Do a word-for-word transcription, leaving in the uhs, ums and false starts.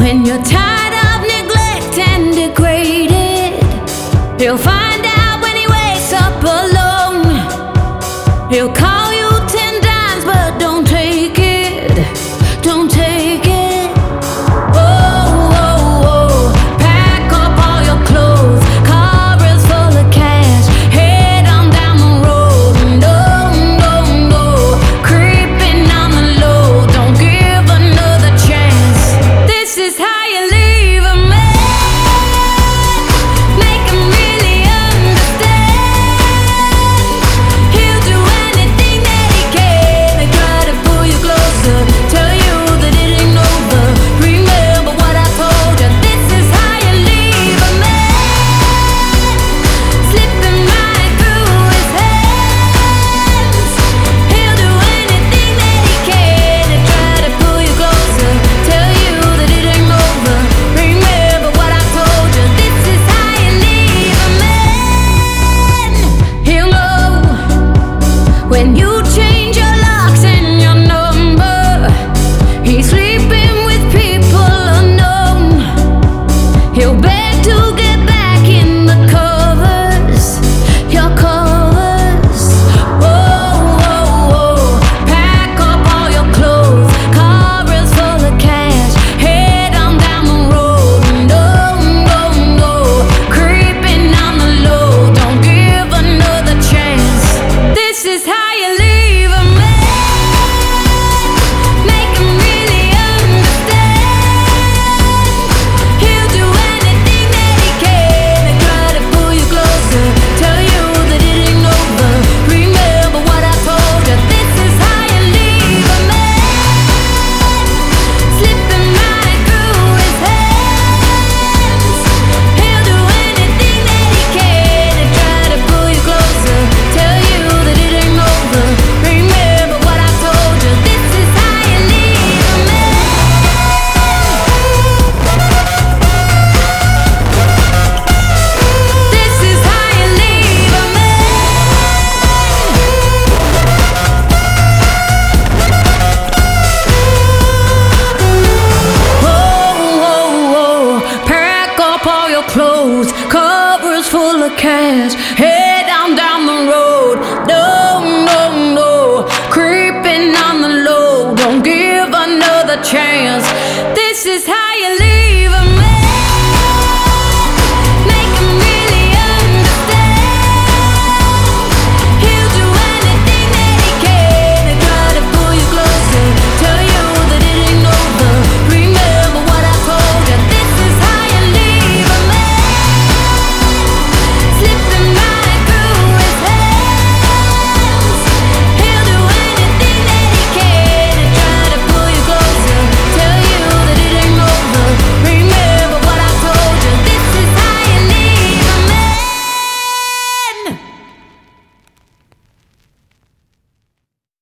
When you're tired of neglect and degraded, he'll find out when he wakes up alone. He'll call you ten times, but don't take it, don't take it. Oh, oh, oh, pack up all your clothes, car is full of cash, head on down the road. No, no, no, creeping on the low, don't give another chance. This is how you leave a man, make him really understand. He'll do anything that he can to try to pull you closer, tell you that it ain't over. Remember what I told you, this is how you leave a man, slipping right through his hands. He'll do anything that he can to try to pull you closer, tell you that it ain't over. Remember what I told you, this is how you leave a man. He'll know when you change your locks and your number. He's sleeping with people unknown. He'll beg to get back in the covers, your covers. Oh, oh, oh, pack up all your clothes, car is full of cash, head on down the road. No, no, no, creeping on the low, don't give another chance. This is how you leave a man, make him really understand. He'll do anything that he can to try to pull you closer, tell you that it ain't over. Remember what I told you, this is how you leave a man, slipping right through his hands. He'll do anything that he can to try to pull you closer, tell you that it ain't over. Remember what I told you, this is how you leave a man. This is how you leave a man. Oh, oh, oh, pack up all your clothes, covers full of cash, head on down the road. No, no, no, creeping on the low, don't give another chance. This is how you live.